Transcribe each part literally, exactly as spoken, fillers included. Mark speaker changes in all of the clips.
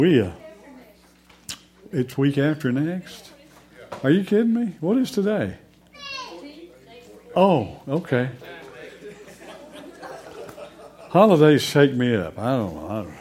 Speaker 1: We, uh, it's week after next. Are you kidding me? What is today? Oh, okay. Holidays shake me up. I don't know. I don't know.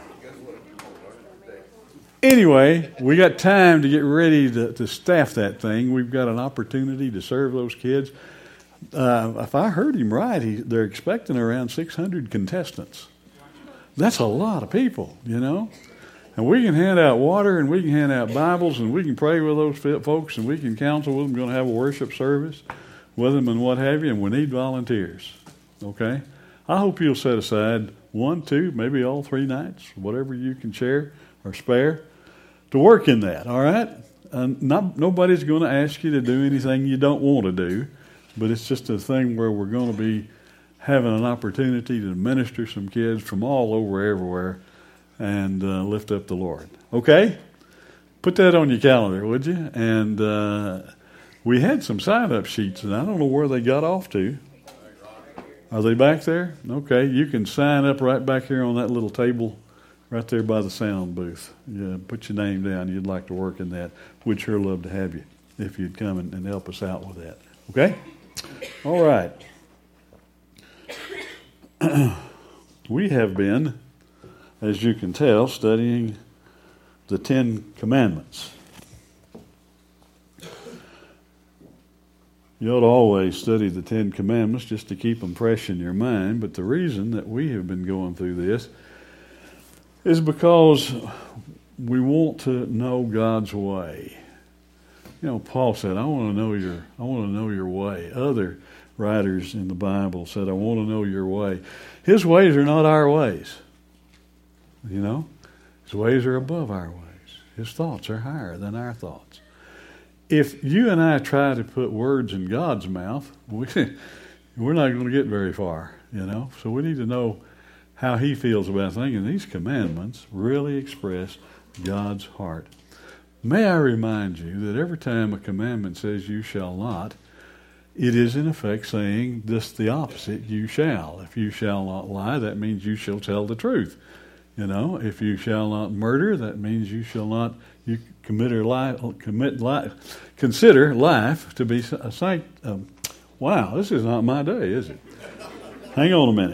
Speaker 1: Anyway, we got time to get ready to, to staff that thing. We've got an opportunity to serve those kids. Uh, if I heard him right, he, they're expecting around six hundred contestants. That's a lot of people, you know. And we can hand out water, and we can hand out Bibles, and we can pray with those folks, and we can counsel with them. We're going to have a worship service with them and what have you, and we need volunteers, okay? I hope you'll set aside one, two, maybe all three nights, whatever you can share or spare, to work in that, all right? And not, nobody's going to ask you to do anything you don't want to do, but it's just a thing where we're going to be having an opportunity to minister some kids from all over everywhere and uh, lift up the Lord. Okay? Put that on your calendar, would you? And uh, we had some sign-up sheets, and I don't know where they got off to. Are they back there? Okay, you can sign up right back here on that little table right there by the sound booth. Yeah, put your name down. You'd like to work in that. We'd sure love to have you if you'd come and, and help us out with that. Okay? All right. We have been, as you can tell, studying the Ten Commandments. You ought to always study the Ten Commandments just to keep them fresh in your mind, but the reason that we have been going through this is because we want to know God's way. You know, Paul said, I want to know your I want to know your way. Other writers in the Bible said, I want to know your way. His ways are not our ways. You know, his ways are above our ways. His thoughts are higher than our thoughts. If you and I try to put words in God's mouth, we, we're not going to get very far, you know. So we need to know how he feels about things. And these commandments really express God's heart. May I remind you that every time a commandment says you shall not, it is in effect saying just the opposite, you shall. If you shall not lie, that means you shall tell the truth. You know, if you shall not murder, that means you shall not you commit or lie, commit life, consider life to be a sight. Um, wow, this is not my day, is it? Hang on a minute,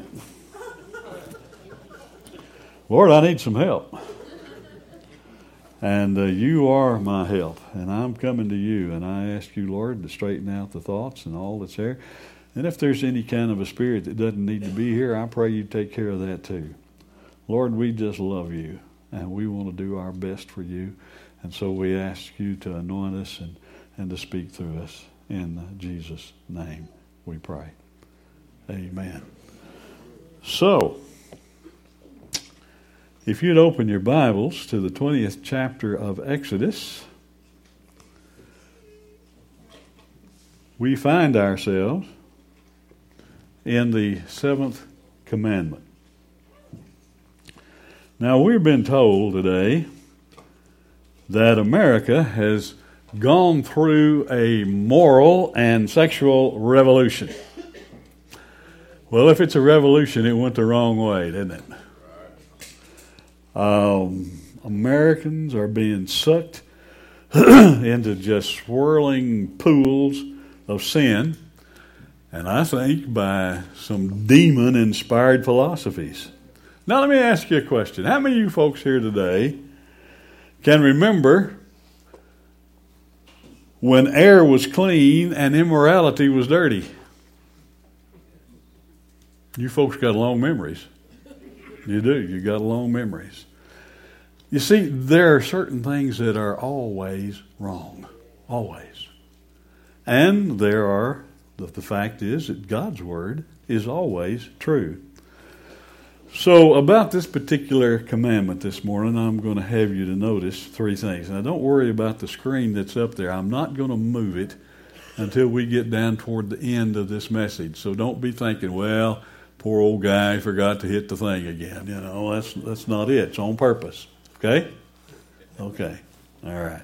Speaker 1: Lord. I need some help, and uh, you are my help, and I'm coming to you. And I ask you, Lord, to straighten out the thoughts and all that's there. And if there's any kind of a spirit that doesn't need to be here, I pray you take care of that too. Lord, we just love you, and we want to do our best for you. And so we ask you to anoint us and, and to speak through us. In Jesus' name we pray. Amen. So, if you'd open your Bibles to the twentieth chapter of Exodus, we find ourselves in the seventh commandment. Now, we've been told today that America has gone through a moral and sexual revolution. Well, if it's a revolution, it went the wrong way, didn't it? Um, Americans are being sucked into just swirling pools of sin, and I think by some demon-inspired philosophies. Now, let me ask you a question. How many of you folks here today can remember when air was clean and immorality was dirty? You folks got long memories. You do. You got long memories. You see, there are certain things that are always wrong. Always. And there are, the, the fact is that God's Word is always true. So about this particular commandment this morning, I'm going to have you to notice three things. Now, don't worry about the screen that's up there. I'm not going to move it until we get down toward the end of this message. So don't be thinking, well, poor old guy forgot to hit the thing again. You know, that's that's not it. It's on purpose. Okay? Okay. All right.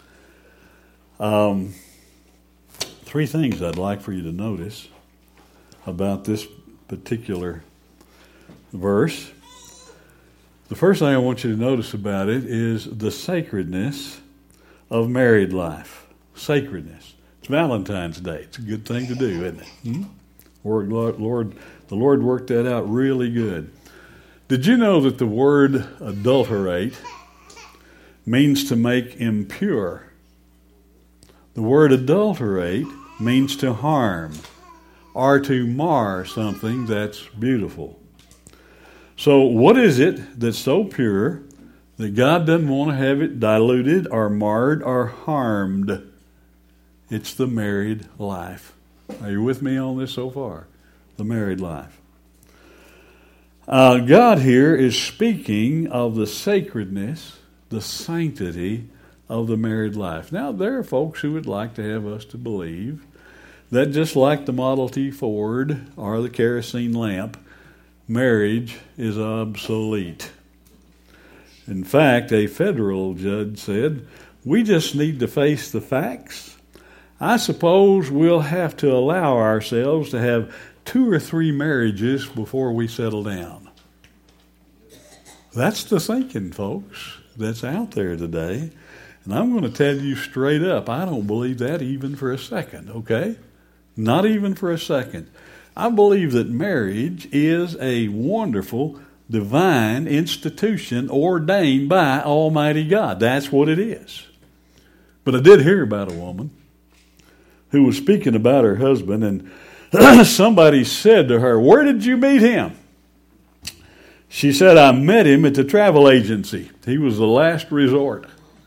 Speaker 1: Um, three things I'd like for you to notice about this particular verse. The first thing I want you to notice about it is the sacredness of married life. Sacredness. It's Valentine's Day. It's a good thing to do, isn't it? Hmm? Lord, Lord, the Lord worked that out really good. Did you know that the word adulterate means to make impure? The word adulterate means to harm or to mar something that's beautiful. So what is it that's so pure that God doesn't want to have it diluted or marred or harmed? It's the married life. Are you with me on this so far? The married life. Uh, God here is speaking of the sacredness, the sanctity of the married life. Now, there are folks who would like to have us to believe that just like the Model T Ford or the kerosene lamp, marriage is obsolete. In fact, a federal judge said, we just need to face the facts. I suppose we'll have to allow ourselves to have two or three marriages before we settle down. That's the thinking, folks, that's out there today. And I'm going to tell you straight up, I don't believe that even for a second, okay? Not even for a second. I believe that marriage is a wonderful, divine institution ordained by Almighty God. That's what it is. But I did hear about a woman who was speaking about her husband, and somebody said to her, where did you meet him? She said, I met him at the travel agency. He was the last resort.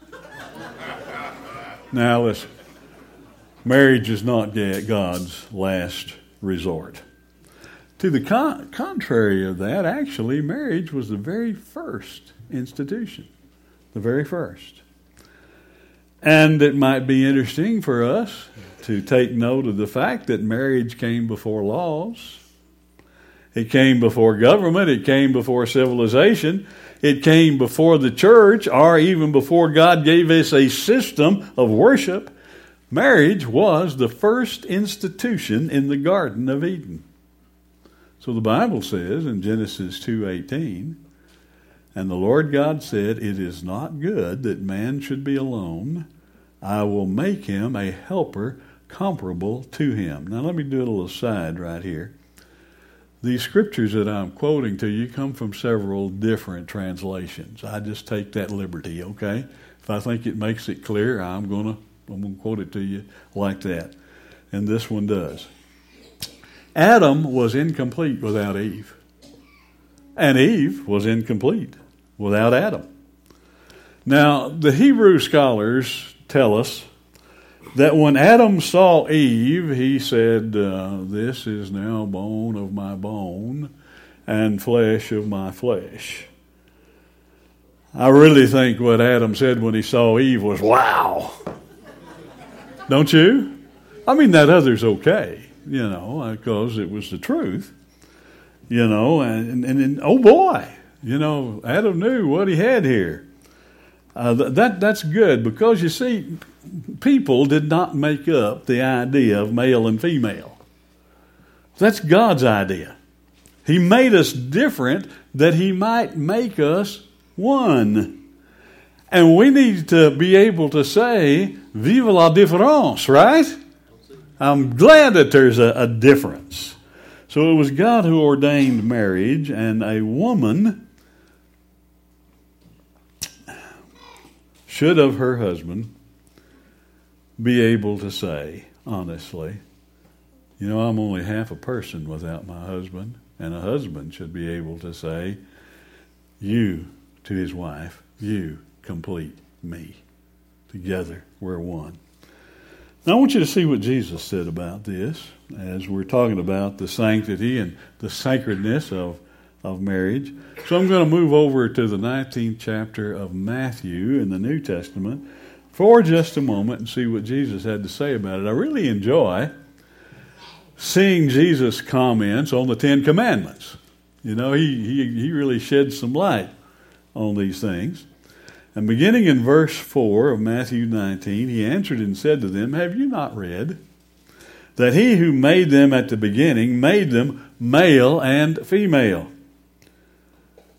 Speaker 1: Now listen, marriage is not yet God's last resort. To the con- contrary of that, actually, marriage was the very first institution. The very first. And it might be interesting for us to take note of the fact that marriage came before laws. It came before government. It came before civilization. It came before the church, or even before God gave us a system of worship. Marriage was the first institution in the Garden of Eden. So the Bible says in Genesis two eighteen, and the Lord God said, it is not good that man should be alone. I will make him a helper comparable to him. Now let me do a little aside right here. These scriptures that I'm quoting to you come from several different translations. I just take that liberty, okay? If I think it makes it clear, I'm going to I'm going to quote it to you like that. And this one does. Adam was incomplete without Eve. And Eve was incomplete without Adam. Now, the Hebrew scholars tell us that when Adam saw Eve, he said, uh, this is now bone of my bone and flesh of my flesh. I really think what Adam said when he saw Eve was, wow. Don't you? I mean, that other's okay, you know, because it was the truth, you know, and, and, and oh boy, you know, Adam knew what he had here. Uh, that That's good because, you see, people did not make up the idea of male and female. That's God's idea. He made us different that he might make us one. And we need to be able to say, vive la différence, right? I'm glad that there's a, a difference. So it was God who ordained marriage, and a woman should of her husband be able to say, honestly, you know, I'm only half a person without my husband. And a husband should be able to say, you, to his wife, you complete me. Together, we're one. Now, I want you to see what Jesus said about this as we're talking about the sanctity and the sacredness of, of marriage. So I'm going to move over to the nineteenth chapter of Matthew in the New Testament for just a moment and see what Jesus had to say about it. I really enjoy seeing Jesus' comments on the Ten Commandments. You know, he, he, he really sheds some light on these things. And beginning in verse four of Matthew nineteen, he answered and said to them, have you not read that he who made them at the beginning made them male and female?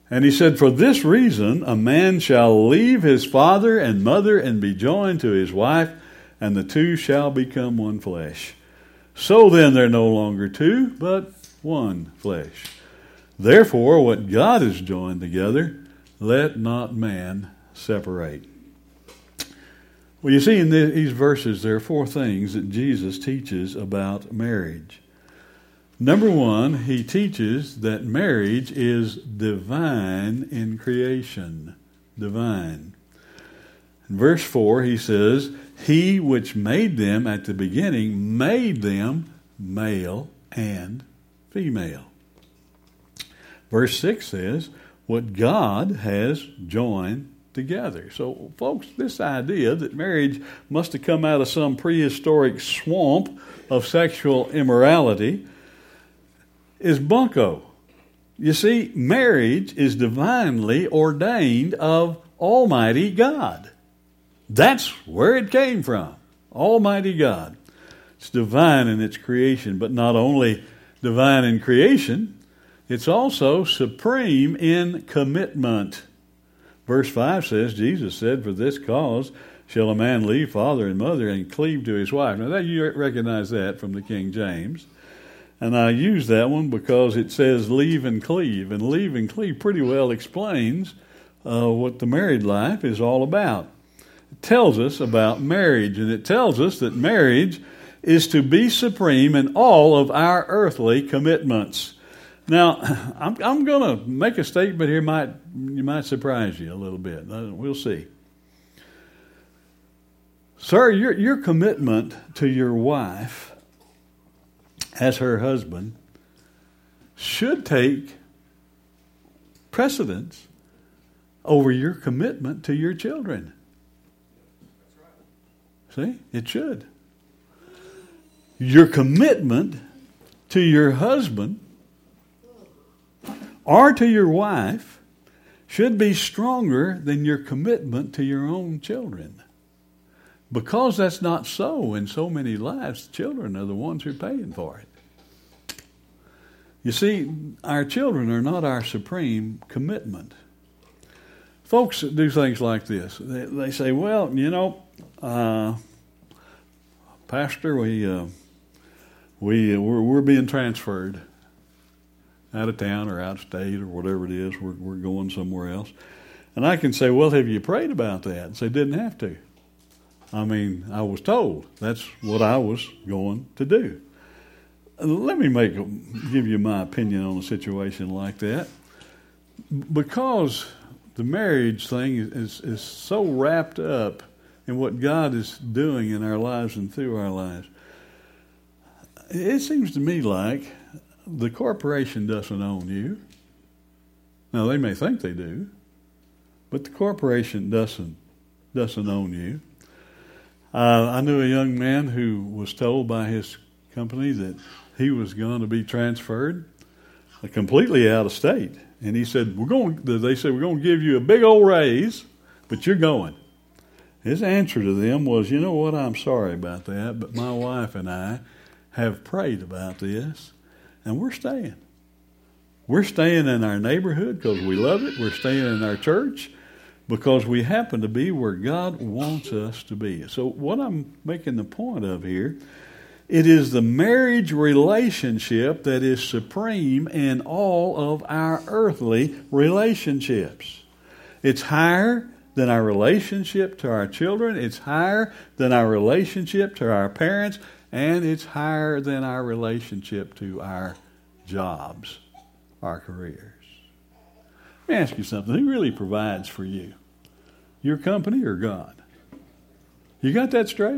Speaker 1: And he said, for this reason, a man shall leave his father and mother and be joined to his wife, and the two shall become one flesh. So then they're no longer two, but one flesh. Therefore, what God has joined together, let not man separate. Well, you see in these verses, there are four things that Jesus teaches about marriage. Number one, he teaches that marriage is divine in creation. Divine. In verse four, he says, he which made them at the beginning made them male and female. Verse six says, what God has joined together. So, folks, this idea that marriage must have come out of some prehistoric swamp of sexual immorality is bunko. You see, marriage is divinely ordained of Almighty God. That's where it came from. Almighty God. It's divine in its creation, but not only divine in creation, it's also supreme in commitment. Verse five says, Jesus said, for this cause shall a man leave father and mother and cleave to his wife. Now, that you recognize that from the King James. And I use that one because it says leave and cleave. And leave and cleave pretty well explains uh, what the married life is all about. It tells us about marriage, and it tells us that marriage is to be supreme in all of our earthly commitments. Now, I'm, I'm going to make a statement here. Might you might surprise you a little bit. We'll see. Sir, your, your commitment to your wife as her husband should take precedence over your commitment to your children. See, it should. Your commitment to your husband or to your wife should be stronger than your commitment to your own children. Because that's not so in so many lives, children are the ones who are paying for it. You see, our children are not our supreme commitment. Folks do things like this. They, they say, well, you know, uh, Pastor, we, uh, we, uh, we're, we're being transferred out of town or out of state or whatever it is. We're, we're going somewhere else. And I can say, well, have you prayed about that? And say, didn't have to. I mean, I was told that's what I was going to do. Let me make give you my opinion on a situation like that. Because the marriage thing is, is so wrapped up in what God is doing in our lives and through our lives, it seems to me like the corporation doesn't own you. Now, they may think they do, but the corporation doesn't doesn't own you. Uh, I knew a young man who was told by his company that he was going to be transferred uh, completely out of state. And he said, "We're going." They said, "We're going to give you a big old raise, but you're going." His answer to them was, "You know what? I'm sorry about that, but my wife and I have prayed about this, and we're staying. We're staying in our neighborhood because we love it. We're staying in our church because we happen to be where God wants us to be." So what I'm making the point of here, it is the marriage relationship that is supreme in all of our earthly relationships. It's higher than our relationship to our children. It's higher than our relationship to our parents. And it's higher than our relationship to our jobs, our careers. Let me ask you something. Who really provides for you? Your company or God? You got that straight?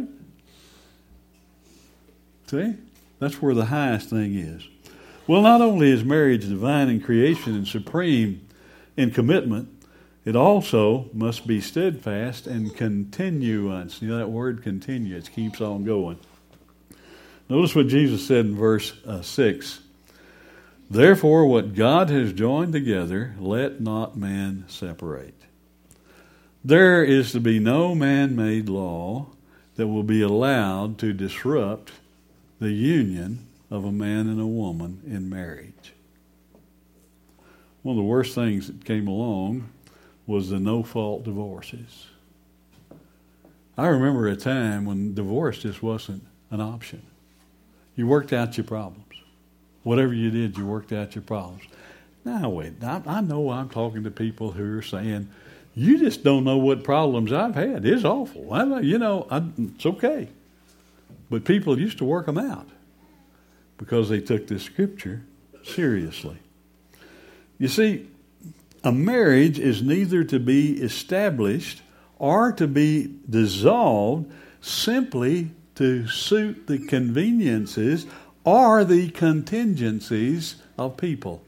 Speaker 1: See? That's where the highest thing is. Well, not only is marriage divine in creation and supreme in commitment, it also must be steadfast and continuance. You know that word continue, it keeps on going. Notice what Jesus said in verse uh, six. Therefore, what God has joined together, let not man separate. There is to be no man-made law that will be allowed to disrupt the union of a man and a woman in marriage. one of the worst things that came along was the no-fault divorces. I remember a time when divorce just wasn't an option. You worked out your problems. Whatever you did, you worked out your problems. Now, wait, I, I know I'm talking to people who are saying, you just don't know what problems I've had. It's awful. I, you know, I, it's okay. But people used to work them out because they took this scripture seriously. You see, a marriage is neither to be established or to be dissolved simply to suit the conveniences or the contingencies of people.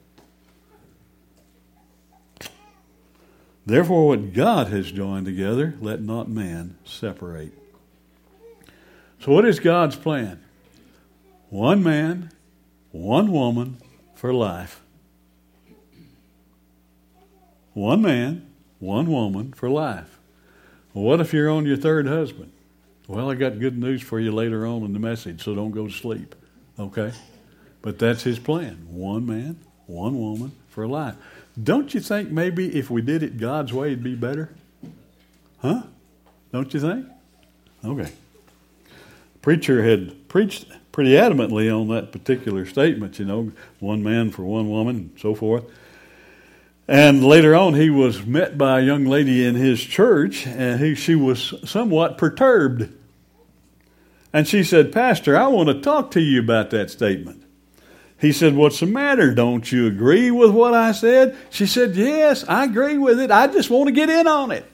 Speaker 1: Therefore, what God has joined together, let not man separate. So what is God's plan? One man, one woman for life. One man, one woman for life. Well, what if you're on your third husband? Well, I got good news for you later on in the message, so don't go to sleep. Okay? But that's his plan. One man, one woman for life. Don't you think maybe if we did it God's way, it'd be better? Huh? Don't you think? Okay. Preacher had preached pretty adamantly on that particular statement, you know, one man for one woman and so forth. And later on, he was met by a young lady in his church, and he, she was somewhat perturbed. And she said, Pastor, I want to talk to you about that statement. He said, what's the matter? Don't you agree with what I said? She said, yes, I agree with it. I just want to get in on it.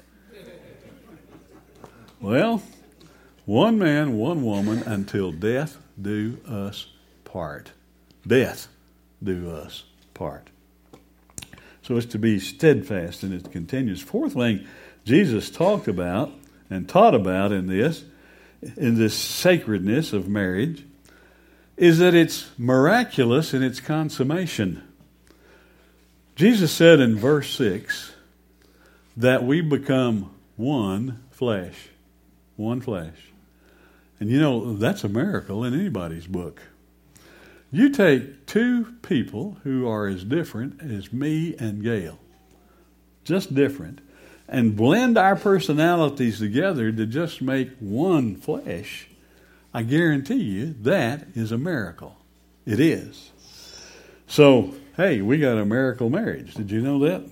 Speaker 1: Well, one man, one woman, until death do us part. Death do us part. So it's to be steadfast and it continues. Fourth thing Jesus talked about and taught about in this, in this sacredness of marriage, is that it's miraculous in its consummation. Jesus said in verse six that we become one flesh. One flesh. And you know, that's a miracle in anybody's book. You take two people who are as different as me and Gail, just different, and blend our personalities together to just make one flesh, I guarantee you that is a miracle. It is. So, hey, we got a miracle marriage. Did you know that?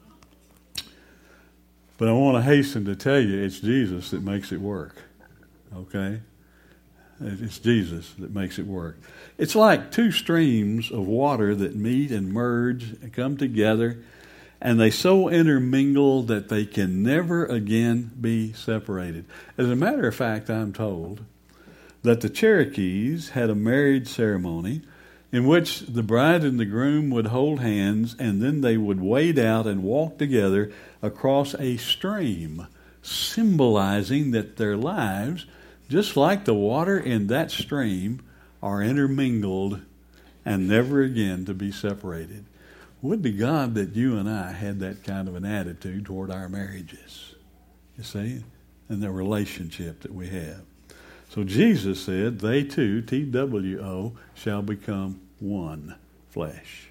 Speaker 1: But I want to hasten to tell you it's Jesus that makes it work. Okay? It's Jesus that makes it work. It's like two streams of water that meet and merge and come together, and they so intermingle that they can never again be separated. As a matter of fact, I'm told that the Cherokees had a marriage ceremony in which the bride and the groom would hold hands, and then they would wade out and walk together across a stream, symbolizing that their lives, just like the water in that stream, are intermingled and never again to be separated. Would to God that you and I had that kind of an attitude toward our marriages, you see, and the relationship that we have. So Jesus said, they two, T W O, shall become one flesh.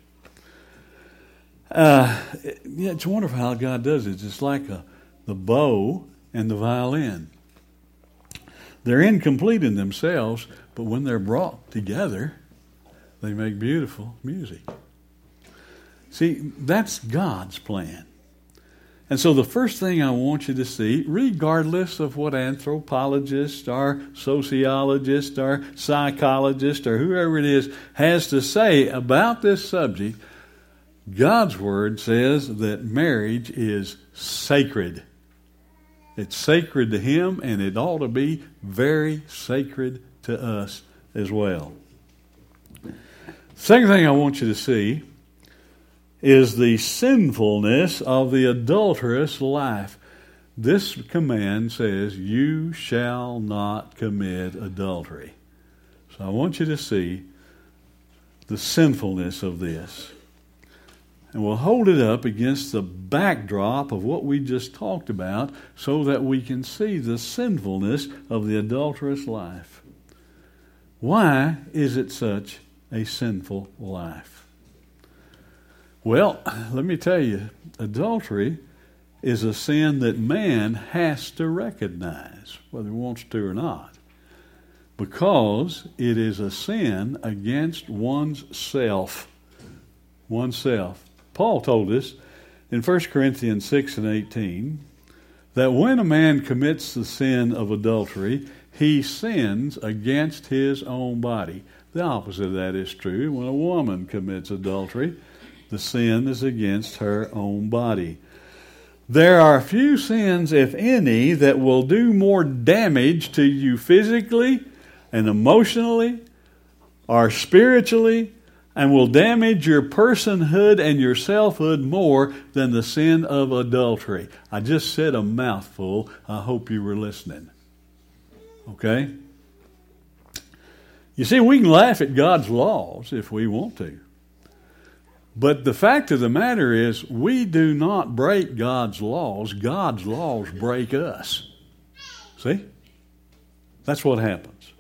Speaker 1: Uh, yeah, it's wonderful how God does it. It's like a, the bow and the violin. They're incomplete in themselves, but when they're brought together, they make beautiful music. See, that's God's plan. And so the first thing I want you to see, regardless of what anthropologist or sociologist or psychologist or whoever it is has to say about this subject, God's Word says that marriage is sacred. It's sacred to Him, and it ought to be very sacred to us as well. Second thing I want you to see is the sinfulness of the adulterous life. This command says, you shall not commit adultery. So I want you to see the sinfulness of this. And we'll hold it up against the backdrop of what we just talked about so that we can see the sinfulness of the adulterous life. Why is it such a sinful life? Well, let me tell you, adultery is a sin that man has to recognize, whether he wants to or not, because it is a sin against one's self. Oneself. Paul told us in First Corinthians six and eighteen that when a man commits the sin of adultery, he sins against his own body. The opposite of that is true. When a woman commits adultery, the sin is against her own body. There are few sins, if any, that will do more damage to you physically and emotionally or spiritually and will damage your personhood and your selfhood more than the sin of adultery. I just said a mouthful. I hope you were listening. Okay? You see, we can laugh at God's laws if we want to. But the fact of the matter is, we do not break God's laws. God's laws break us. See? That's what happens.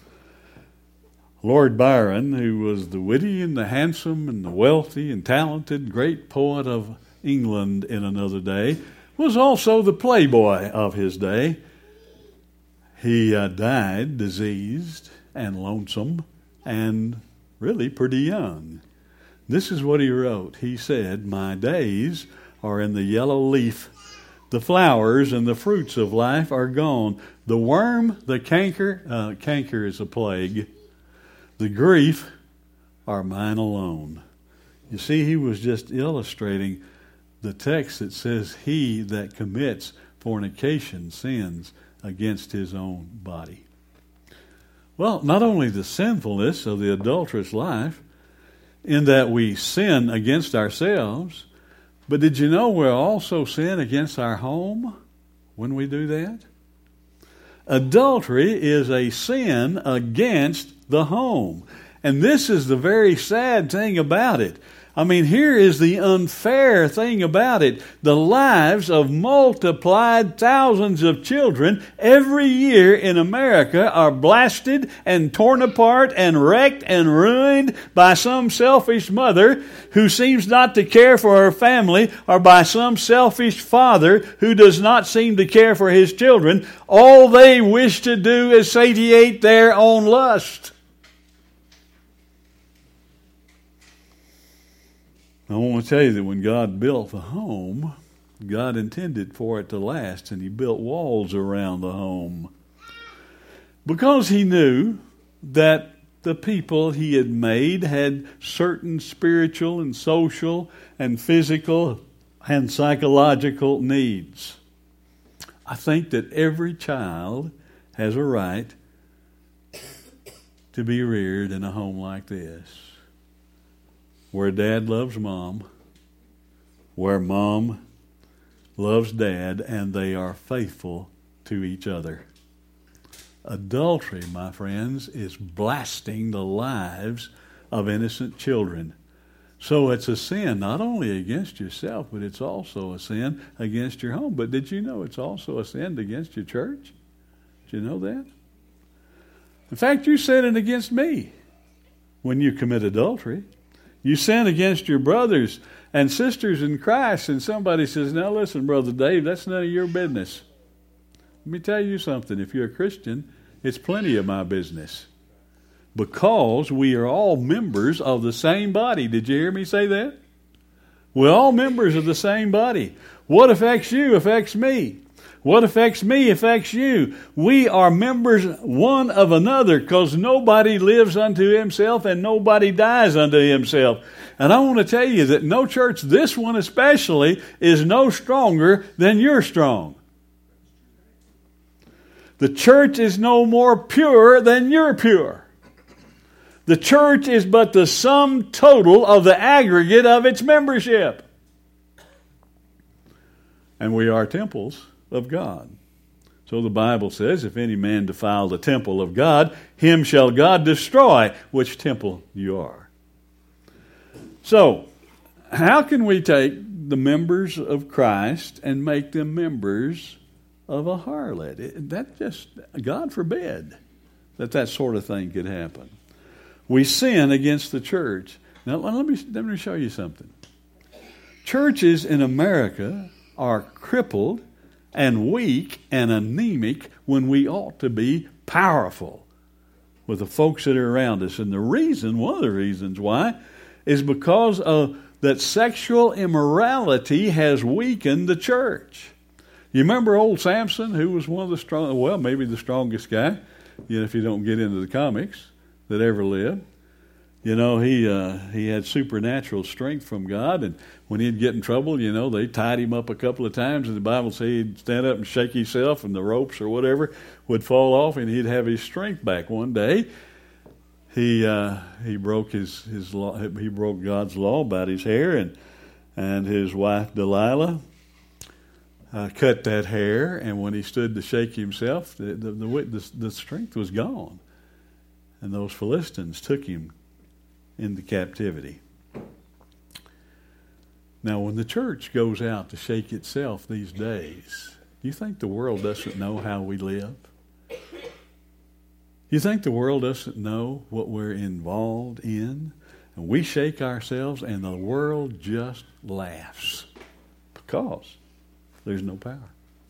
Speaker 1: Lord Byron, who was the witty and the handsome and the wealthy and talented great poet of England in another day, was also the playboy of his day. He uh, died diseased and lonesome and really pretty young. This is what he wrote. He said, "My days are in the yellow leaf. The flowers and the fruits of life are gone. The worm, the canker, uh, canker is a plague. The grief are mine alone." You see, he was just illustrating the text that says, "He that commits fornication sins against his own body." Well, not only the sinfulness of the adulterous life, in that we sin against ourselves, but did you know we also sin against our home when we do that? Adultery is a sin against the home. And this is the very sad thing about it. I mean, here is the unfair thing about it. The lives of multiplied thousands of children every year in America are blasted and torn apart and wrecked and ruined by some selfish mother who seems not to care for her family, or by some selfish father who does not seem to care for his children. All they wish to do is satiate their own lust. I want to tell you that when God built the home, God intended for it to last, and He built walls around the home. Because He knew that the people He had made had certain spiritual and social and physical and psychological needs. I think that every child has a right to be reared in a home like this, where dad loves mom, where mom loves dad, and they are faithful to each other. Adultery, my friends, is blasting the lives of innocent children. So it's a sin not only against yourself, but it's also a sin against your home. But did you know it's also a sin against your church? Did you know that? In fact, you sin against me when you commit adultery. You sin against your brothers and sisters in Christ, and somebody says, "Now listen, Brother Dave, that's none of your business." Let me tell you something. If you're a Christian, it's plenty of my business. Because we are all members of the same body. Did you hear me say that? We're all members of the same body. What affects you affects me. What affects me affects you. We are members one of another, because nobody lives unto himself and nobody dies unto himself. And I want to tell you that no church, this one especially, is no stronger than you're strong. The church is no more pure than you're pure. The church is but the sum total of the aggregate of its membership. And we are temples of God. So the Bible says, "If any man defile the temple of God, him shall God destroy, which temple you are." So, how can we take the members of Christ and make them members of a harlot? It, that just, God forbid that that sort of thing could happen. We sin against the church. Now, let me, let me show you something. Churches in America are crippled and weak and anemic when we ought to be powerful with the folks that are around us. And the reason, one of the reasons why, is because of that sexual immorality has weakened the church. You remember old Samson, who was one of the strong, well, maybe the strongest guy, you know, if you don't get into the comics, that ever lived. You know, he uh, he had supernatural strength from God, and when he'd get in trouble, you know, they tied him up a couple of times, and the Bible says he'd stand up and shake himself, and the ropes or whatever would fall off, and he'd have his strength back. One day, he uh, he broke his his law, he broke God's law about his hair, and and his wife Delilah uh, cut that hair, and when he stood to shake himself, the the, the the the strength was gone, and those Philistines took him into captivity. Now, when the church goes out to shake itself these days, you think the world doesn't know how we live? You think the world doesn't know what we're involved in? And we shake ourselves and the world just laughs because there's no power.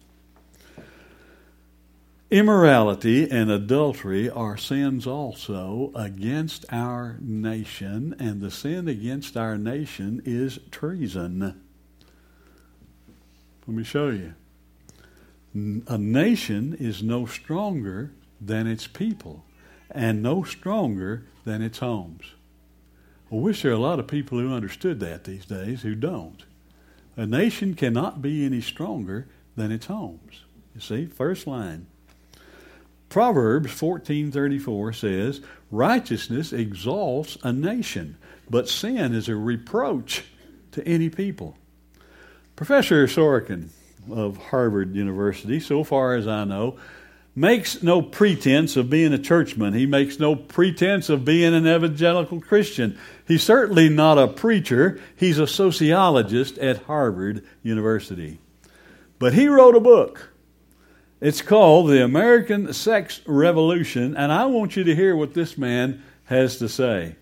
Speaker 1: Immorality and adultery are sins also against our nation, and the sin against our nation is treason. Let me show you. A nation is no stronger than its people, and no stronger than its homes. I wish there are a lot of people who understood that these days who don't. A nation cannot be any stronger than its homes. You see, first line. Proverbs fourteen thirty-four says, righteousness exalts a nation, but sin is a reproach to any people. Professor Sorokin of Harvard University, so far as I know, makes no pretense of being a churchman. He makes no pretense of being an evangelical Christian. He's certainly not a preacher. He's a sociologist at Harvard University. But he wrote a book. It's called The American Sex Revolution, and I want you to hear what this man has to say.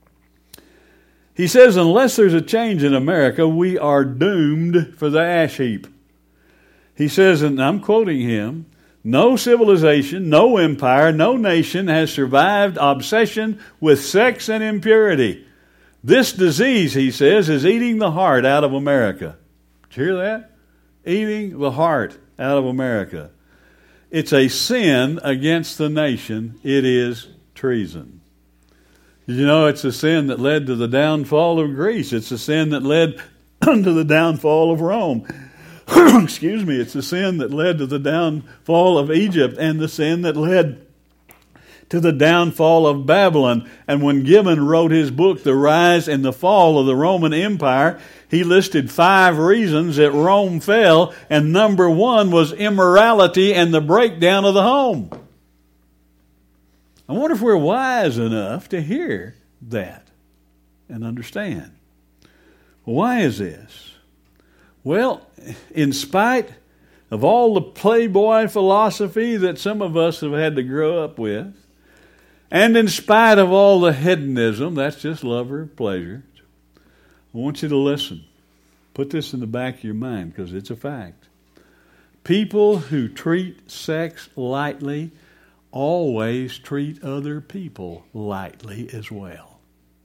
Speaker 1: He says, unless there's a change in America, we are doomed for the ash heap. He says, and I'm quoting him, no civilization, no empire, no nation has survived obsession with sex and impurity. This disease, he says, is eating the heart out of America. Did you hear that? Eating the heart out of America. It's a sin against the nation. It is treason. Did you know it's a sin that led to the downfall of Greece? It's a sin that led to the downfall of Rome. Excuse me. It's a sin that led to the downfall of Egypt and the sin that led to the downfall of Babylon. And when Gibbon wrote his book, The Rise and the Fall of the Roman Empire, he listed five reasons that Rome fell, and number one was immorality and the breakdown of the home. I wonder if we're wise enough to hear that and understand. Well, why is this? Well, in spite of all the playboy philosophy that some of us have had to grow up with, and in spite of all the hedonism, that's just love or pleasure, I want you to listen. Put this in the back of your mind because it's a fact. People who treat sex lightly always treat other people lightly as well.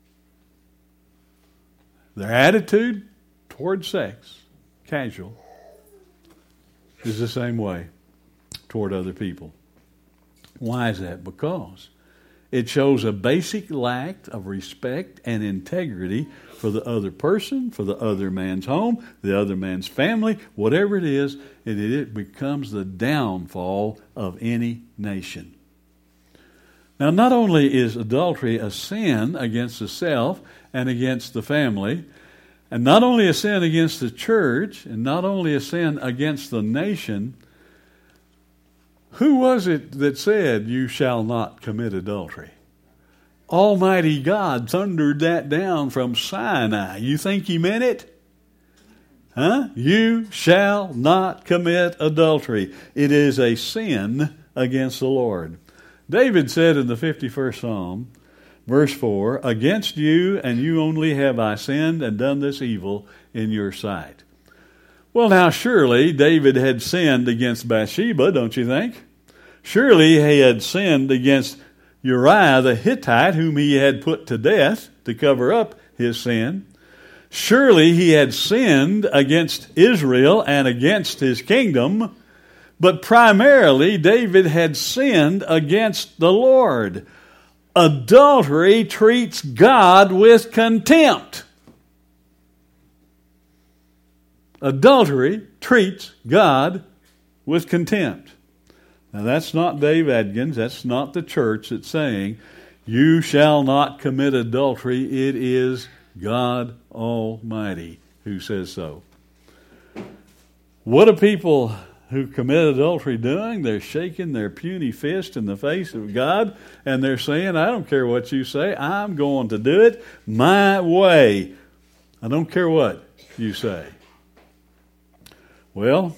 Speaker 1: Their attitude toward sex, casual, is the same way toward other people. Why is that? Because it shows a basic lack of respect and integrity for the other person, for the other man's home, the other man's family, whatever it is, it, it becomes the downfall of any nation. Now, not only is adultery a sin against the self and against the family, and not only a sin against the church, and not only a sin against the nation, who was it that said, you shall not commit adultery? Almighty God thundered that down from Sinai. You think he meant it? Huh? You shall not commit adultery. It is a sin against the Lord. David said in the fifty-first Psalm, Verse four, against you and you only have I sinned and done this evil in your sight. Well, now surely David had sinned against Bathsheba, don't you think? Surely he had sinned against Uriah the Hittite, whom he had put to death to cover up his sin. Surely he had sinned against Israel and against his kingdom. But primarily David had sinned against the Lord. Adultery treats God with contempt. Adultery treats God with contempt. Now that's not Dave Adkins, that's not the church that's saying, you shall not commit adultery. It is God Almighty who says so. What are people who commit adultery doing? They're shaking their puny fist in the face of God, and they're saying, I don't care what you say, I'm going to do it my way. I don't care what you say. Well,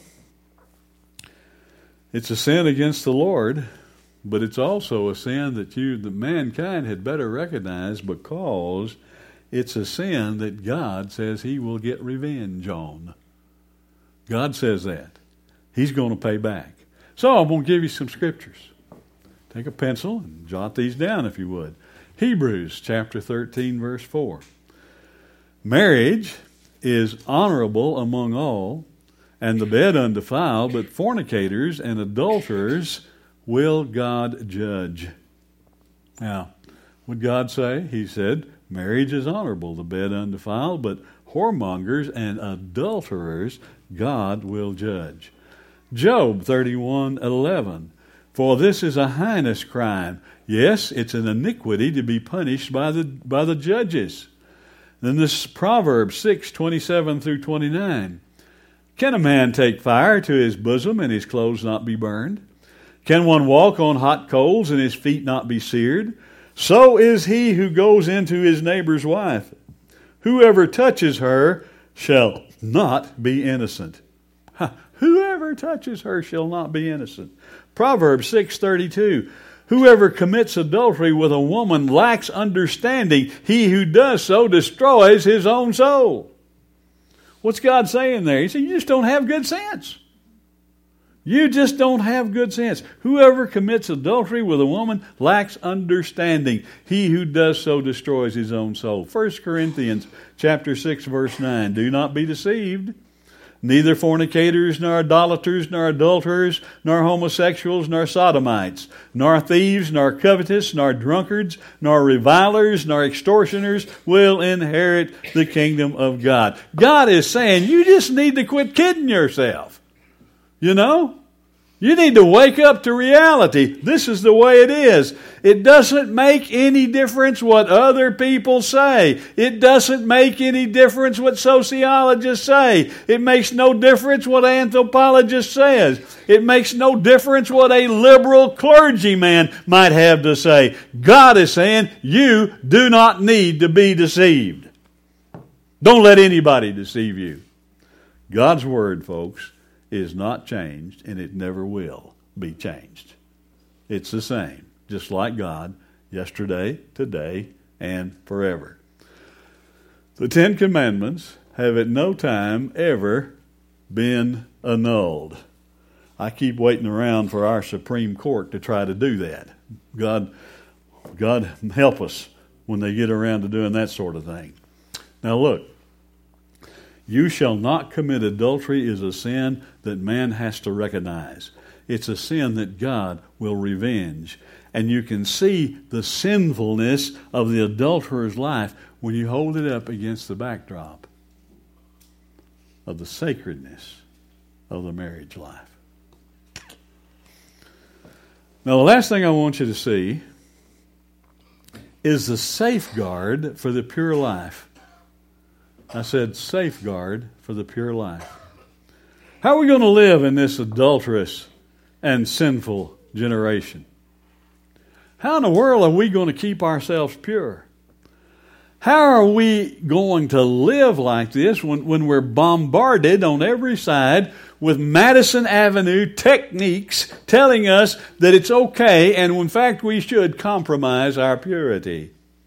Speaker 1: it's a sin against the Lord, but it's also a sin that you, the mankind, had better recognize, because it's a sin that God says he will get revenge on. God says that. He's going to pay back. So I'm going to give you some scriptures. Take a pencil and jot these down if you would. Hebrews chapter thirteen, verse four. Marriage is honorable among all, and the bed undefiled, but fornicators and adulterers will God judge. Now, what did God say? He said, marriage is honorable, the bed undefiled, but whoremongers and adulterers God will judge. Job thirty-one eleven. For this is a heinous crime. Yes, it's an iniquity to be punished by the by the judges. Then this Proverbs six twenty-seven through twenty-nine. Can a man take fire to his bosom and his clothes not be burned? Can one walk on hot coals and his feet not be seared? So is he who goes into his neighbor's wife. Whoever touches her shall not be innocent. Ha, whoever touches her shall not be innocent. Proverbs six thirty-two. Whoever commits adultery with a woman lacks understanding. He who does so destroys his own soul. What's God saying there? He said, you just don't have good sense. You just don't have good sense. Whoever commits adultery with a woman lacks understanding. He who does so destroys his own soul. First Corinthians chapter six, verse nine. Do not be deceived. Neither fornicators, nor idolaters, nor adulterers, nor homosexuals, nor sodomites, nor thieves, nor covetous, nor drunkards, nor revilers, nor extortioners will inherit the kingdom of God. God is saying, you just need to quit kidding yourself. You know? You need to wake up to reality. This is the way it is. It doesn't make any difference what other people say. It doesn't make any difference what sociologists say. It makes no difference what an anthropologist says. It makes no difference what a liberal clergyman might have to say. God is saying, you do not need to be deceived. Don't let anybody deceive you. God's word, folks, is not changed, and it never will be changed. It's the same, just like God, yesterday, today, and forever. The Ten Commandments have at no time ever been annulled. I keep waiting around for our Supreme Court to try to do that. God, God help us when they get around to doing that sort of thing. Now look, you shall not commit adultery is a sin that man has to recognize. It's a sin that God will revenge. And you can see the sinfulness of the adulterer's life when you hold it up against the backdrop of the sacredness of the marriage life. Now, the last thing I want you to see is the safeguard for the pure life. I said safeguard for the pure life. How are we going to live in this adulterous and sinful generation? How in the world are we going to keep ourselves pure? How are we going to live like this when, when we're bombarded on every side with Madison Avenue techniques telling us that it's okay and in fact we should compromise our purity?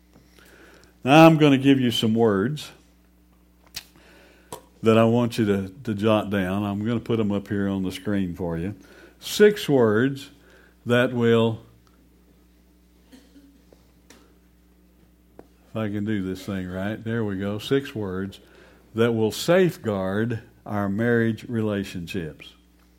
Speaker 1: Now I'm going to give you some words that I want you to, to jot down. I'm going to put them up here on the screen for you. Six words that will, if I can do this thing right, there we go, six words that will safeguard our marriage relationships.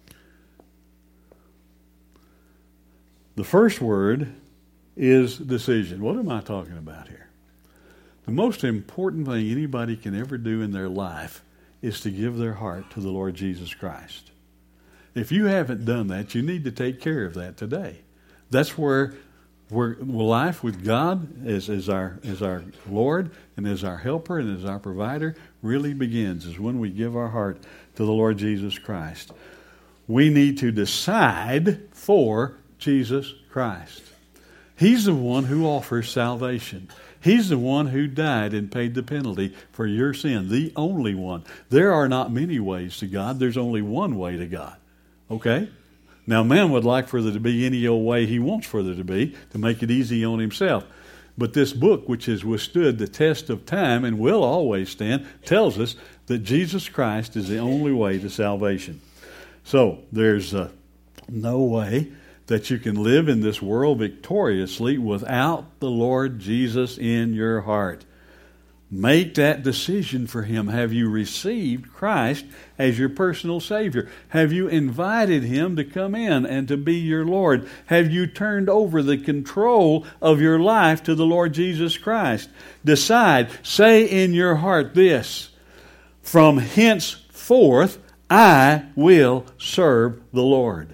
Speaker 1: The first word is decision. What am I talking about here? The most important thing anybody can ever do in their life is to give their heart to the Lord Jesus Christ. If you haven't done that, you need to take care of that today. That's where, where life with God as, as, our, as our Lord and as our helper and as our provider really begins, is when we give our heart to the Lord Jesus Christ. We need to decide for Jesus Christ. He's the one who offers salvation. He's the one who died and paid the penalty for your sin, the only one. There are not many ways to God. There's only one way to God. Okay? Now, man would like for there to be any old way he wants for there to be to make it easy on himself. But this book, which has withstood the test of time and will always stand, tells us that Jesus Christ is the only way to salvation. So, there's uh, no way that you can live in this world victoriously without the Lord Jesus in your heart. Make that decision for Him. Have you received Christ as your personal Savior? Have you invited Him to come in and to be your Lord? Have you turned over the control of your life to the Lord Jesus Christ? Decide, say in your heart this: from henceforth I will serve the Lord.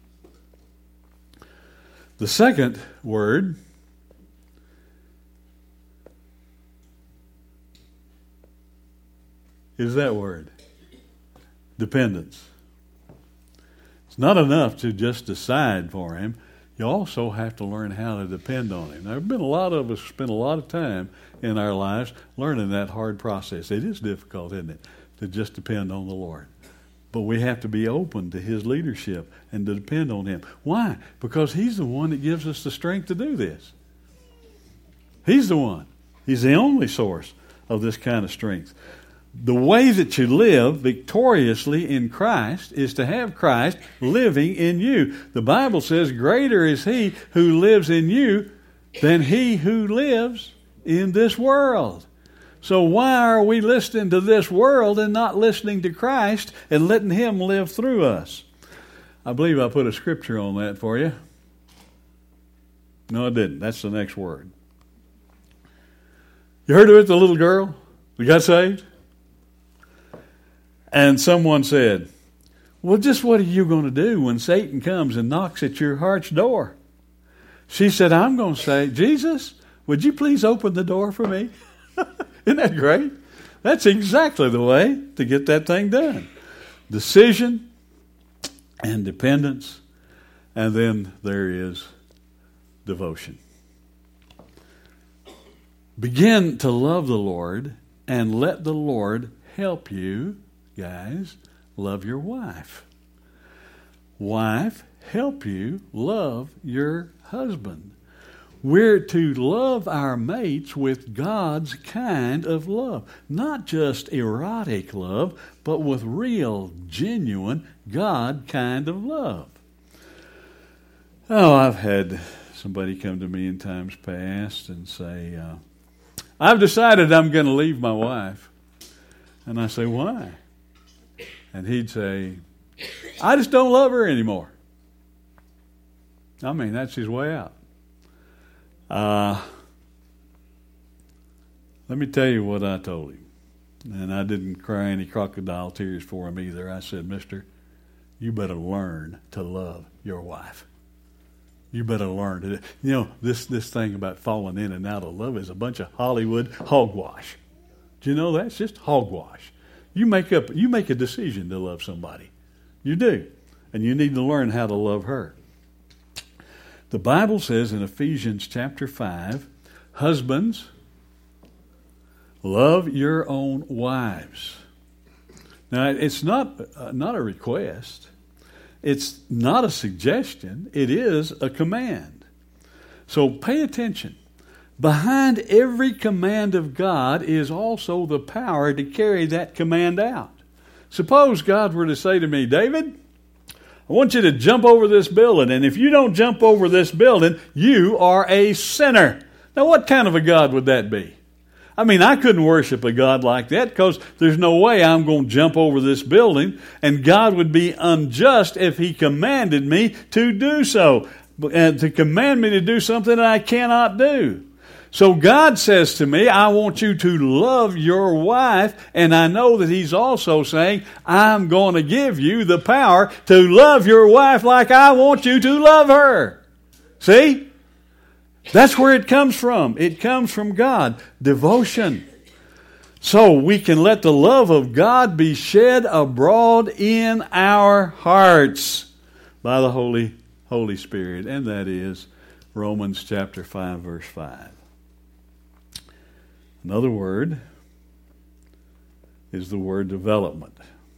Speaker 1: The second word is that word, dependence. It's not enough to just decide for Him. You also have to learn how to depend on Him. There have been a lot of us who spend a lot of time in our lives learning that hard process. It is difficult, isn't it, to just depend on the Lord. But we have to be open to His leadership and to depend on Him. Why? Because He's the one that gives us the strength to do this. He's the one. He's the only source of this kind of strength. The way that you live victoriously in Christ is to have Christ living in you. The Bible says, greater is He who lives in you than he who lives in this world. So why are we listening to this world and not listening to Christ and letting Him live through us? I believe I put a scripture on that for you. No, I didn't. That's the next word. You heard of it, the little girl that got saved? And someone said, well, just what are you going to do when Satan comes and knocks at your heart's door? She said, I'm going to say, Jesus, would you please open the door for me? Isn't that great? That's exactly the way to get that thing done. Decision and dependence, and then there is devotion. Begin to love the Lord and let the Lord help you, guys, love your wife. Wife, help you love your husband. We're to love our mates with God's kind of love. Not just erotic love, but with real, genuine, God kind of love. Oh, I've had somebody come to me in times past and say, uh, I've decided I'm going to leave my wife. And I say, why? And he'd say, I just don't love her anymore. I mean, that's his way out. Uh, let me tell you what I told him. And I didn't cry any crocodile tears for him either. I said, mister, you better learn to love your wife. You better learn to. You know, this, this thing about falling in and out of love is a bunch of Hollywood hogwash. Do you know that? It's just hogwash. You make up, you make a decision to love somebody. You do. And you need to learn how to love her. The Bible says in Ephesians chapter five, husbands, love your own wives. Now, it's not, uh, not a request. It's not a suggestion. It is a command. So pay attention. behind every command of God is also the power to carry that command out. Suppose God were to say to me, David, I want you to jump over this building, and if you don't jump over this building, you are a sinner. Now, what kind of a God would that be? I mean, I couldn't worship a God like that because there's no way I'm going to jump over this building, and God would be unjust if He commanded me to do so, and to command me to do something that I cannot do. So God says to me, I want you to love your wife, and I know that He's also saying, I'm going to give you the power to love your wife like I want you to love her. See? That's where it comes from. It comes from God. Devotion. So we can let the love of God be shed abroad in our hearts by the Holy, Holy Spirit. And that is Romans chapter five, verse five. Another word is the word development.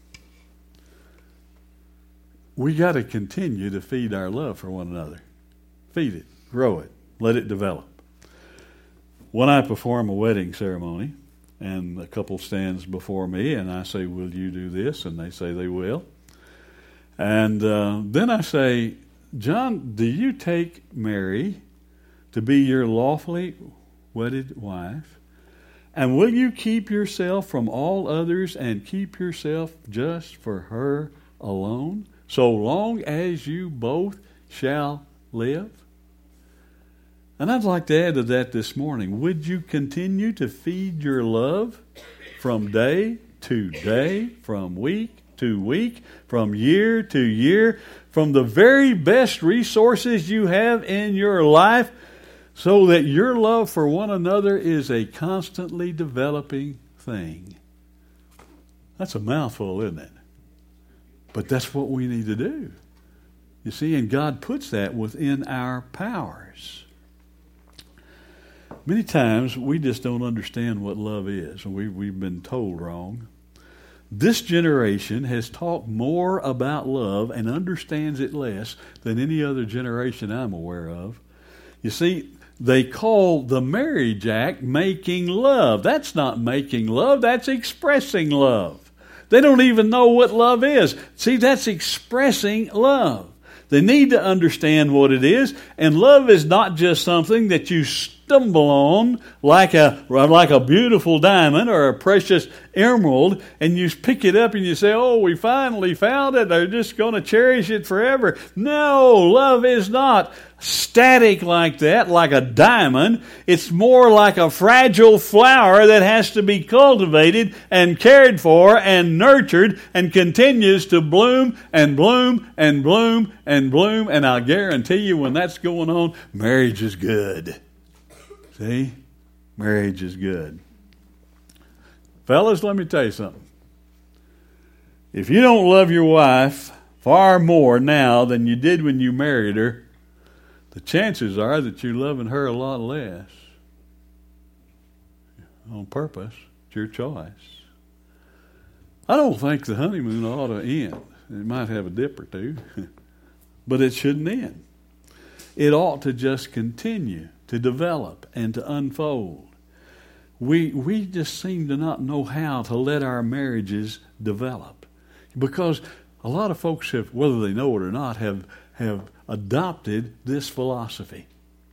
Speaker 1: We got to continue to feed our love for one another. Feed it, grow it, let it develop. When I perform a wedding ceremony and a couple stands before me and I say, will you do this? And they say they will. And uh, then I say, John, do you take Mary to be your lawfully wedded wife? And will you keep yourself from all others and keep yourself just for her alone, so long as you both shall live? And I'd like to add to that this morning, would you continue to feed your love from day to day, from week to week, from year to year, from the very best resources you have in your life, so that your love for one another is a constantly developing thing? That's a mouthful, isn't it? But that's what we need to do. You see, and God puts that within our powers. Many times we just don't understand what love is, and we, we've been told wrong. This generation has talked more about love and understands it less than any other generation I'm aware of. You see, they call the marriage act making love. That's not making love, that's expressing love. They don't even know what love is. See, that's expressing love. They need to understand what it is, and love is not just something that you stumble on like a like a beautiful diamond or a precious emerald, and you pick it up and you say, oh, we finally found it, they're just going to cherish it forever. No, love is not static like that, like a diamond. It's more like a fragile flower that has to be cultivated and cared for and nurtured and continues to bloom and bloom and bloom and bloom. And I guarantee you, when that's going on, marriage is good. See? Marriage is good. Fellas, let me tell you something. If you don't love your wife far more now than you did when you married her, the chances are that you're loving her a lot less. On purpose. It's your choice. I don't think the honeymoon ought to end. It might have a dip or two, but it shouldn't end. It ought to just continue to develop and to unfold. We we just seem to not know how to let our marriages develop, because a lot of folks have, whether they know it or not, have have adopted this philosophy.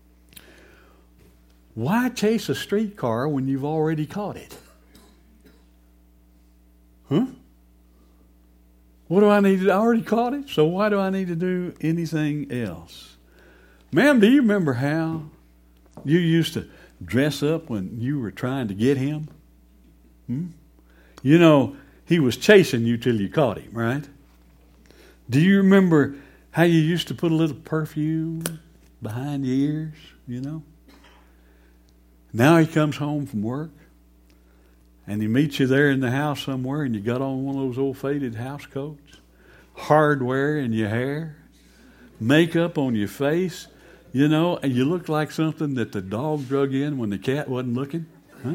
Speaker 1: Why chase a streetcar when you've already caught it? Huh? What do I need to, I already caught it, so why do I need to do anything else? Ma'am, do you remember how you used to dress up when you were trying to get him? Hmm? You know, he was chasing you till you caught him, right? Do you remember how you used to put a little perfume behind your ears, you know? Now he comes home from work and he meets you there in the house somewhere, and you got on one of those old faded house coats, hardware in your hair, makeup on your face, you know, and you look like something that the dog drug in when the cat wasn't looking. Huh?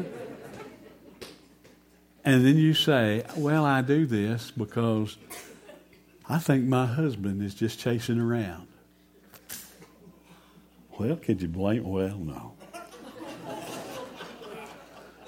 Speaker 1: And then you say, well, I do this because I think my husband is just chasing around. Well, could you blame? Well, no.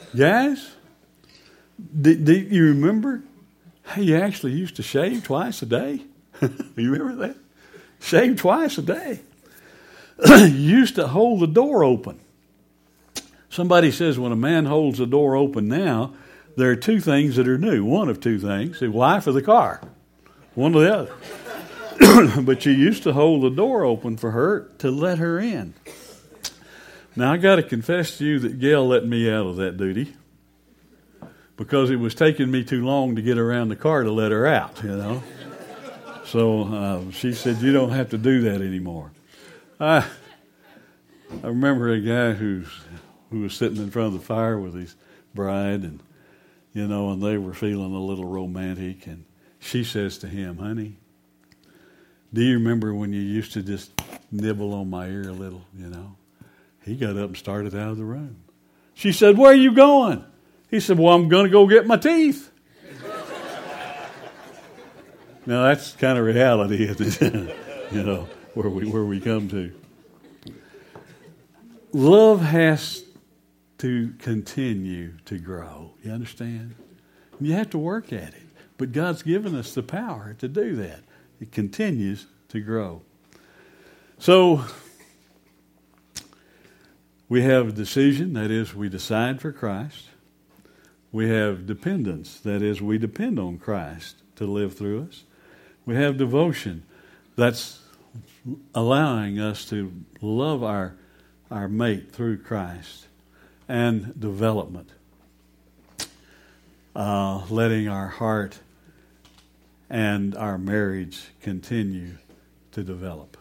Speaker 1: Guys, do, do you remember how you actually used to shave twice a day? You remember that? Shave twice a day. You used to hold the door open. Somebody says when a man holds the door open now, there are two things that are new. One of two things, the wife or the car. One or the other. But you used to hold the door open for her to let her in. Now, I got to confess to you that Gail let me out of that duty because it was taking me too long to get around the car to let her out, you know. So uh, she said, you don't have to do that anymore. I, I remember a guy who's, who was sitting in front of the fire with his bride, and, you know, and they were feeling a little romantic, and she says to him, honey, do you remember when you used to just nibble on my ear a little, you know? He got up and started out of the room. She said, where are you going? He said, well, I'm going to go get my teeth. Now, that's kind of reality, you know, where we where we come to. Love has to continue to grow. You understand? You have to work at it. But God's given us the power to do that. It continues to grow. So, we have a decision, that is, we decide for Christ. We have dependence, that is, we depend on Christ to live through us. We have devotion, that's allowing us to love our, our mate through Christ. And development, uh, letting our heart and our marriage continue to develop.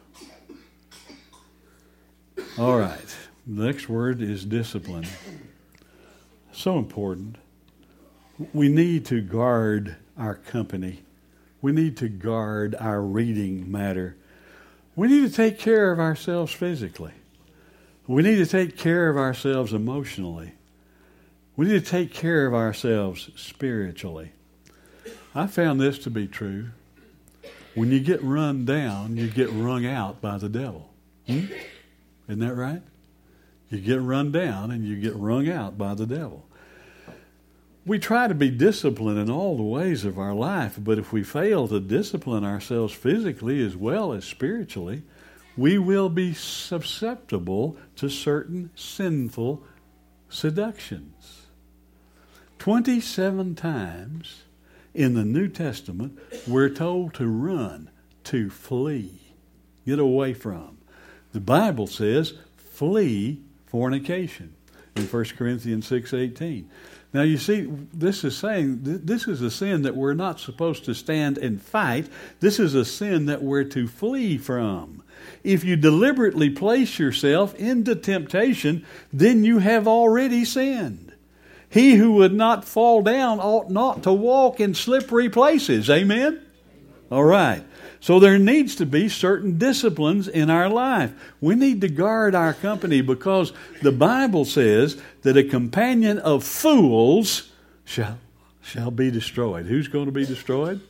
Speaker 1: All right. The next word is discipline. So important. We need to guard our company. We need to guard our reading matter. We need to take care of ourselves physically. We need to take care of ourselves emotionally. We need to take care of ourselves spiritually. I found this to be true. When you get run down, you get wrung out by the devil. Hmm? Isn't that right? You get run down and you get wrung out by the devil. We try to be disciplined in all the ways of our life, but if we fail to discipline ourselves physically as well as spiritually, we will be susceptible to certain sinful seductions. twenty-seven times in the New Testament, we're told to run, to flee, get away from. The Bible says, flee fornication in First Corinthians six eighteen. Now you see, this is saying, this is a sin that we're not supposed to stand and fight. This is a sin that we're to flee from. If you deliberately place yourself into temptation, then you have already sinned. He who would not fall down ought not to walk in slippery places. Amen? All right. So there needs to be certain disciplines in our life. We need to guard our company because the Bible says that a companion of fools shall, shall be destroyed. Who's going to be destroyed?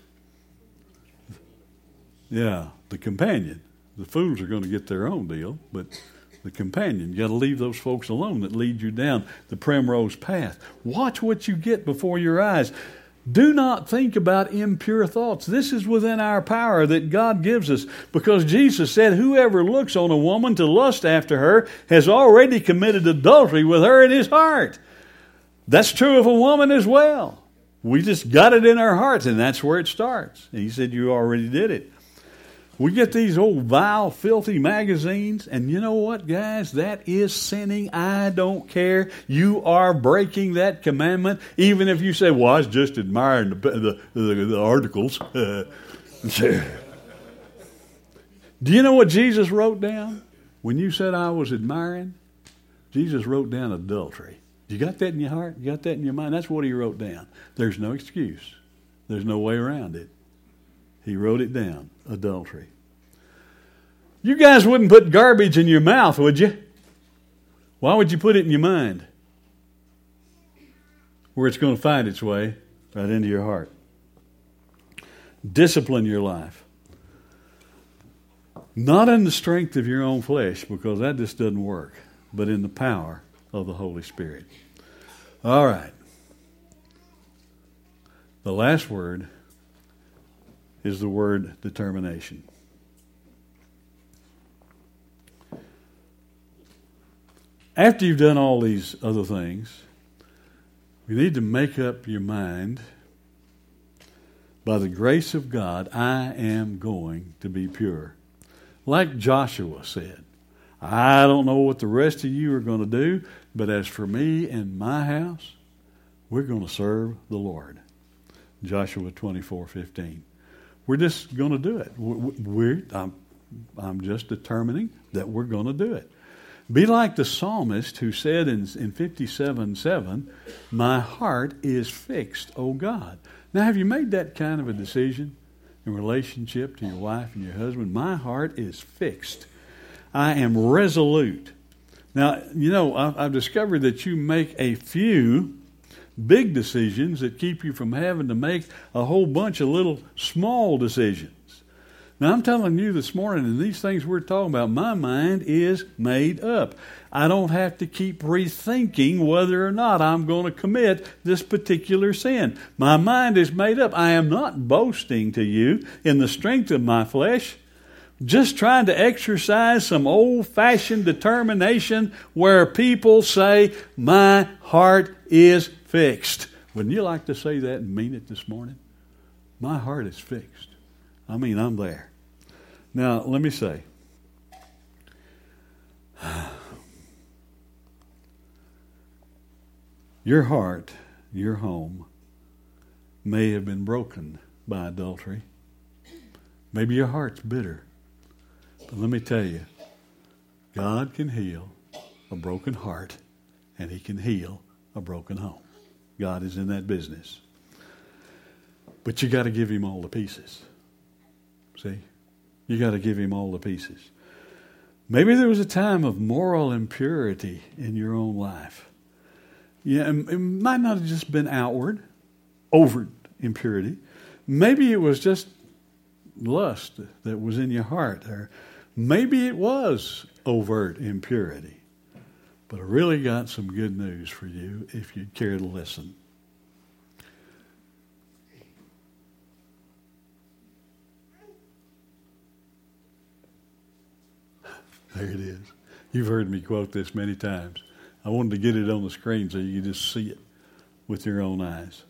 Speaker 1: Yeah, the companion. The fools are going to get their own deal, but the companion, you got to leave those folks alone that lead you down the primrose path. Watch what you get before your eyes. Do not think about impure thoughts. This is within our power that God gives us because Jesus said, whoever looks on a woman to lust after her has already committed adultery with her in his heart. That's true of a woman as well. We just got it in our hearts, and that's where it starts. And he said, you already did it. We get these old vile, filthy magazines, and you know what, guys? That is sinning. I don't care. You are breaking that commandment, even if you say, well, I was just admiring the, the, the, the articles. Do you know what Jesus wrote down? When you said I was admiring, Jesus wrote down adultery. You got that in your heart? You got that in your mind? That's what he wrote down. There's no excuse. There's no way around it. He wrote it down, adultery. You guys wouldn't put garbage in your mouth, would you? Why would you put it in your mind? Where it's going to find its way right into your heart. Discipline your life. Not in the strength of your own flesh, because that just doesn't work, but in the power of the Holy Spirit. All right. The last word is the word determination. After you've done all these other things, you need to make up your mind, by the grace of God, I am going to be pure. Like Joshua said, I don't know what the rest of you are going to do, but as for me and my house, we're going to serve the Lord. Joshua twenty-four fifteen. We're just going to do it. We're, I'm, I'm just determining that we're going to do it. Be like the psalmist who said in, in fifty-seven seven, my heart is fixed, O God. Now, have you made that kind of a decision in relationship to your wife and your husband? My heart is fixed. I am resolute. Now, you know, I've discovered that you make a few big decisions that keep you from having to make a whole bunch of little small decisions. Now, I'm telling you this morning, and these things we're talking about, my mind is made up. I don't have to keep rethinking whether or not I'm going to commit this particular sin. My mind is made up. I am not boasting to you in the strength of my flesh, just trying to exercise some old-fashioned determination where people say, my heart is fixed. Wouldn't you like to say that and mean it this morning? My heart is fixed. I mean, I'm there. Now, let me say, your heart, your home, may have been broken by adultery. Maybe your heart's bitter. But let me tell you, God can heal a broken heart, and He can heal a broken home. God is in that business. But you got to give Him all the pieces. See? You got to give Him all the pieces. Maybe there was a time of moral impurity in your own life. Yeah, it might not have just been outward, overt impurity. Maybe it was just lust that was in your heart. Or maybe it was overt impurity. But I really got some good news for you if you'd care to listen. There it is. You've heard me quote this many times. I wanted to get it on the screen so you could just see it with your own eyes.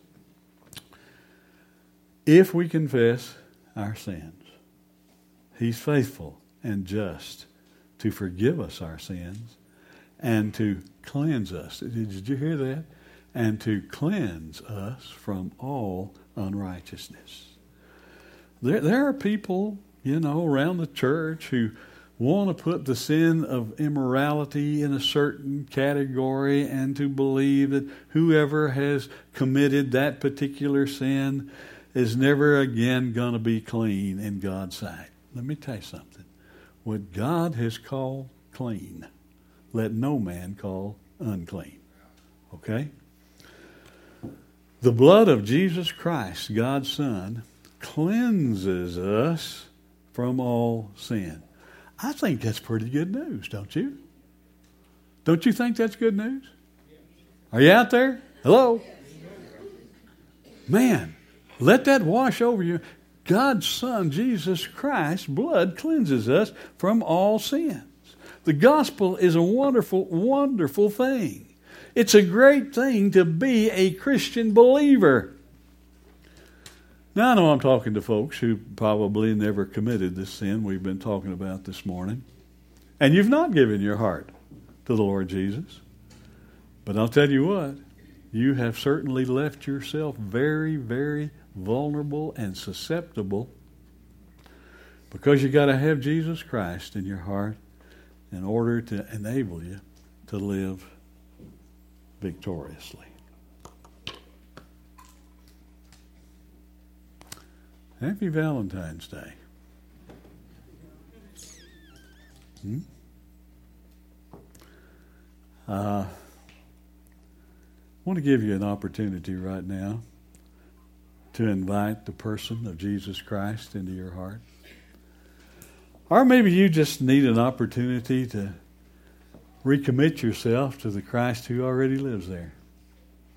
Speaker 1: If we confess our sins, He's faithful and just to forgive us our sins and to cleanse us. Did you hear that? And to cleanse us from all unrighteousness. There, there are people, you know, around the church who want to put the sin of immorality in a certain category and to believe that whoever has committed that particular sin is never again going to be clean in God's sight. Let me tell you something. What God has called clean, let no man call unclean. Okay? The blood of Jesus Christ, God's Son, cleanses us from all sin. I think that's pretty good news, don't you? Don't you think that's good news? Are you out there? Hello? Man, let that wash over you. God's Son, Jesus Christ's blood cleanses us from all sins. The gospel is a wonderful, wonderful thing. It's a great thing to be a Christian believer. Now, I know I'm talking to folks who probably never committed this sin we've been talking about this morning. And you've not given your heart to the Lord Jesus. But I'll tell you what, you have certainly left yourself very, very vulnerable and susceptible because you got to have Jesus Christ in your heart in order to enable you to live victoriously. Happy Valentine's Day. Hmm? Uh, I want to give you an opportunity right now to invite the person of Jesus Christ into your heart. Or maybe you just need an opportunity to recommit yourself to the Christ who already lives there.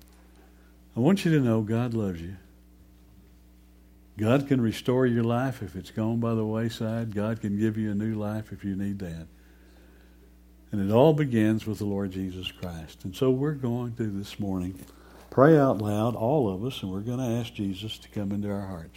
Speaker 1: I want you to know God loves you. God can restore your life if it's gone by the wayside. God can give you a new life if you need that. And it all begins with the Lord Jesus Christ. And so we're going to this morning pray out loud, all of us, and we're going to ask Jesus to come into our hearts.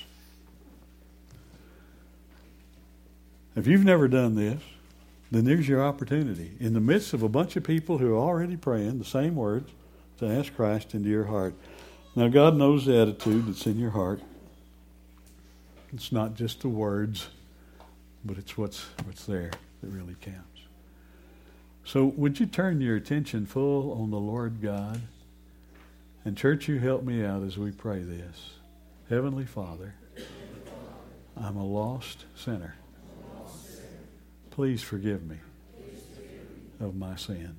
Speaker 1: If you've never done this, then there's your opportunity. In the midst of a bunch of people who are already praying the same words, to ask Christ into your heart. Now, God knows the attitude that's in your heart. It's not just the words, but it's what's what's there that really counts. So would you turn your attention full on the Lord God? And church, you help me out as we pray this. Heavenly Father, I'm a lost sinner. Please forgive me of my sin.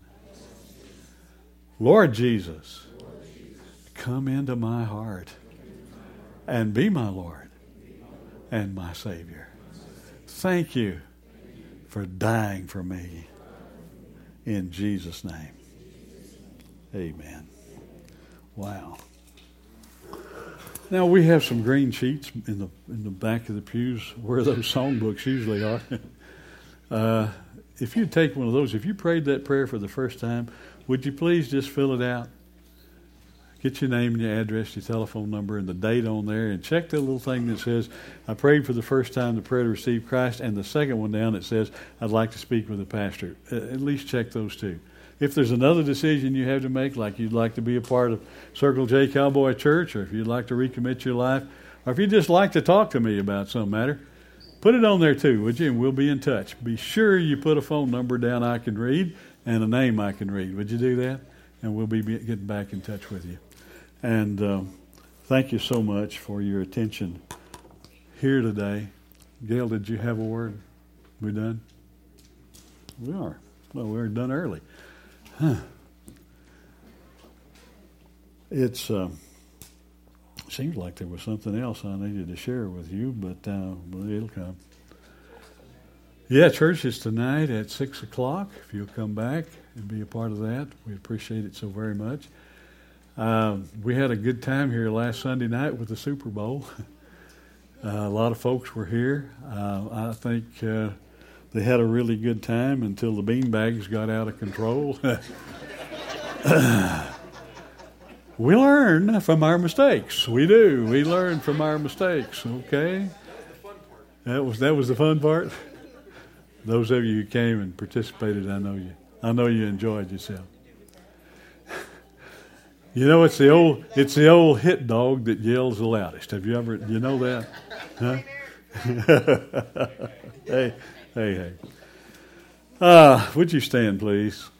Speaker 1: Lord Jesus, come into my heart and be my Lord and my Savior. Thank you for dying for me. In Jesus' name. Amen. Wow. Now we have some green sheets in the in the back of the pews where those songbooks usually are. uh, if you take one of those, if you prayed that prayer for the first time, would you please just fill it out? Get your name and your address, your telephone number, and the date on there, and check the little thing that says, I prayed for the first time the prayer to receive Christ, and the second one down that says, I'd like to speak with a pastor. At least check those two. If there's another decision you have to make, like you'd like to be a part of Circle J Cowboy Church, or if you'd like to recommit your life, or if you'd just like to talk to me about some matter, put it on there too, would you? And we'll be in touch. Be sure you put a phone number down I can read and a name I can read. Would you do that? And we'll be getting back in touch with you. And um, thank you so much for your attention here today. Gail, did you have a word? We done? We are. Well, we were done early. Huh. It's uh, seems like there was something else I needed to share with you, but uh, well, it'll come. Yeah, church is tonight at six o'clock. If you'll come back and be a part of that, we appreciate it so very much. Uh, we had a good time here last Sunday night with the Super Bowl. uh, a lot of folks were here. Uh, I think uh, they had a really good time until the beanbags got out of control. We learn from our mistakes. We do. We learn from our mistakes. Okay, that was that was the fun part. Those of you who came and participated, I know you. I know you enjoyed yourself. You know, it's the old it's the old hit dog that yells the loudest. Have you ever, you know that? Huh? hey, hey, hey. Uh, would you stand, please?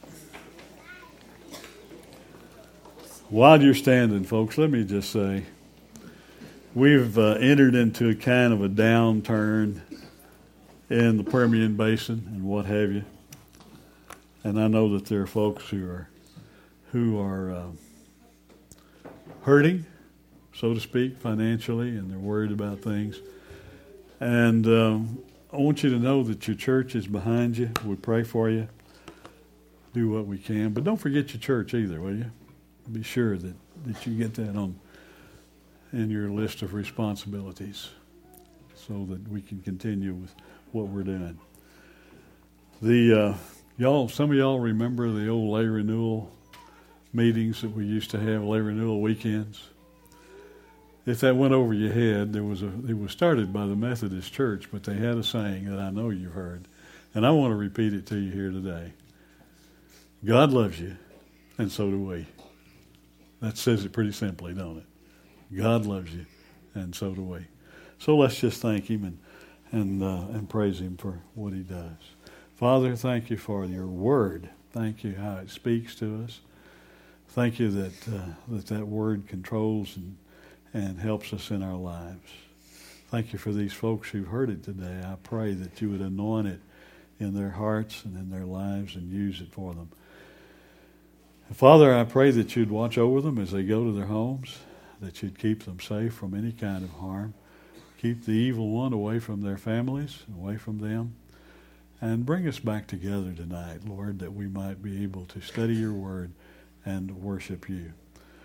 Speaker 1: While you're standing, folks, let me just say, we've uh, entered into a kind of a downturn in the Permian Basin and what have you. And I know that there are folks who are who are uh, hurting, so to speak, financially, and they're worried about things. And um, I want you to know that your church is behind you. We pray for you. Do what we can. But don't forget your church either, will you? Be sure that, that you get that on in your list of responsibilities so that we can continue with what we're doing. The uh, y'all, some of y'all remember the old lay renewal meetings that we used to have, lay renewal weekends. If that went over your head, there was a it was started by the Methodist Church, but they had a saying that I know you've heard, and I want to repeat it to you here today. God loves you, and so do we. That says it pretty simply, don't it? God loves you, and so do we. So let's just thank Him and and uh, and praise Him for what He does. Father, thank you for your Word. Thank you how it speaks to us. Thank you that uh, that that Word controls and and helps us in our lives. Thank you for these folks who've heard it today. I pray that you would anoint it in their hearts and in their lives and use it for them. Father, I pray that you'd watch over them as they go to their homes, that you'd keep them safe from any kind of harm. Keep the evil one away from their families, away from them. And bring us back together tonight, Lord, that we might be able to study your word and worship you.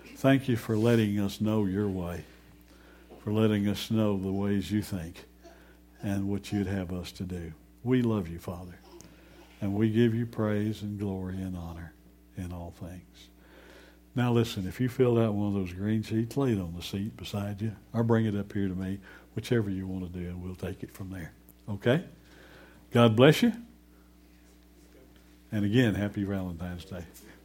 Speaker 1: Thank you for letting us know your way, for letting us know the ways you think and what you'd have us to do. We love you, Father, and we give you praise and glory and honor in all things. Now listen, if you filled out one of those green sheets, lay it on the seat beside you, or bring it up here to me, whichever you want to do, and we'll take it from there. Okay? God bless you. And again, happy Valentine's Day.